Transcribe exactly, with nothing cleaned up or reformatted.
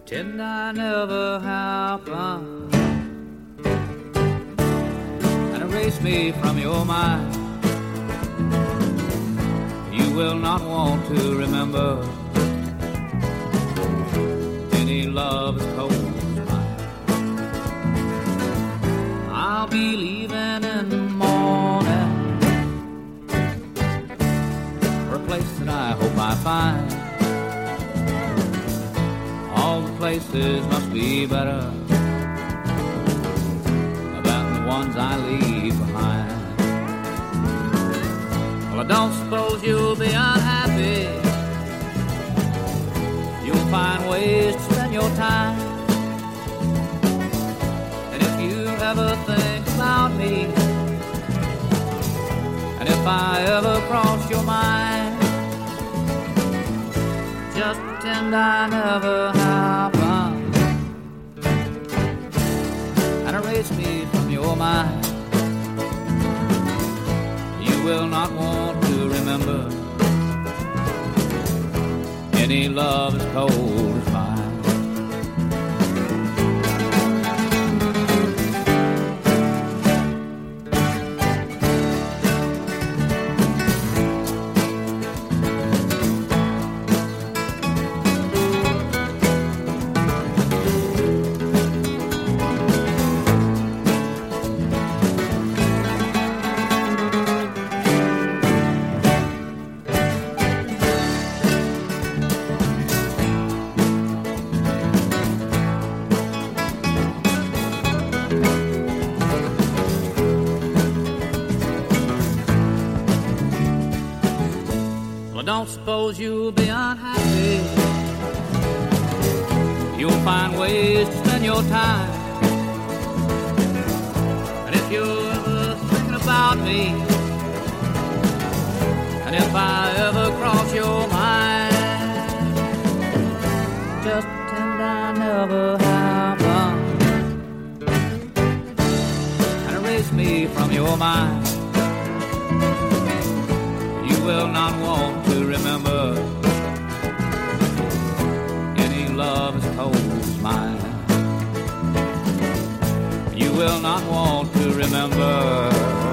Pretend I never happened and erase me from your mind. You will not want to remember any love as cold as mine. I'll be leaving in the morning for a place that I hope I find. All the places must be better than the ones I leave behind. Well, I don't suppose you'll be unhappy. You'll find ways to spend your time. And if you ever think about me, and if I ever cross your mind, just pretend I never happened and erase me from your mind. You will not want to remember any love as cold as mine. Don't suppose you'll be unhappy. You'll find ways to spend your time. And if you're ever thinking about me, and if I ever cross your mind, just pretend I never happened and erase me from your mind. You will not want to remember any love as cold as mine. You will not want to remember